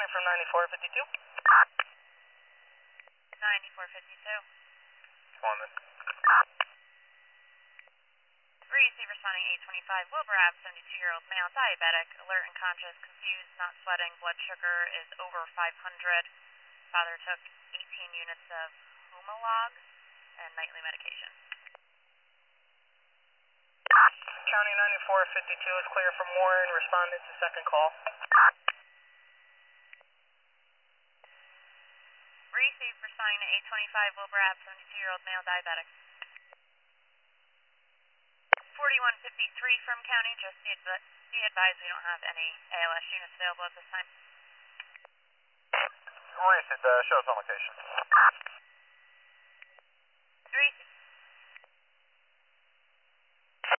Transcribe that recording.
County from 9452. 9452. Come on then. Receive responding 825, Wilbur Ave, 72-year-old male, diabetic, alert and conscious, confused, not sweating, blood sugar is over 500. Father took 18 units of Humalog and nightly medication. County 9452 is clear from Warren, responded to second call. Receive responding to 825, Wilbur Ave, 72-year-old male, diabetic. 4153 from County, just be advised we don't have any ALS units available at this time. Receive, show us on location.